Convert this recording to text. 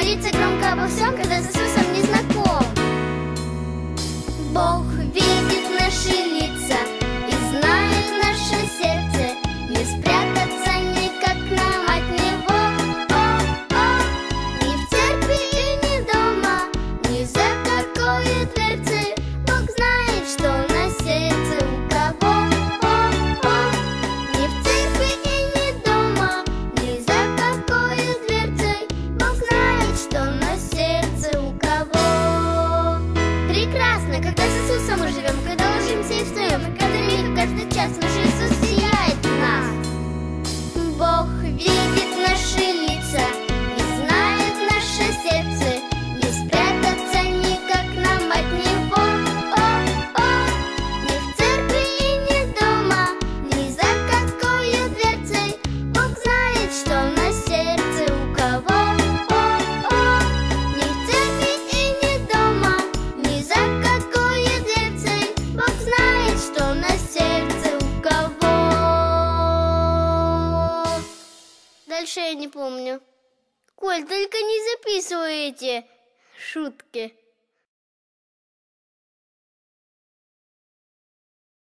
молиться громко обо всем, когда с Иисусом не знаком. Бог видит наши лица и знает наше сердце, не спрятаться никак нам от Него. Ни в церкви и ни дома, ни за какой дверцей. Бог знает, что на сердце у кого. Ни в церкви и ни дома, ни за какой дверцей. Бог знает, что на сердце у кого. Прекрасно, когда с Иисусом мы живем, когда ложимся и встаем, и когда миг, каждый час наш Иисус сияет в нас. Бог видит наши лица и знает наше сердце, не спрятаться никак нам от Него. Ни в церкви и ни дома, ни за какой дверцей. Бог знает, что на сердце у кого. Ни в церкви и ни дома, ни за какой дверцей. Бог знает, что на сердце у кого. Дальше я не помню. Коль, только не записывай эти шутки.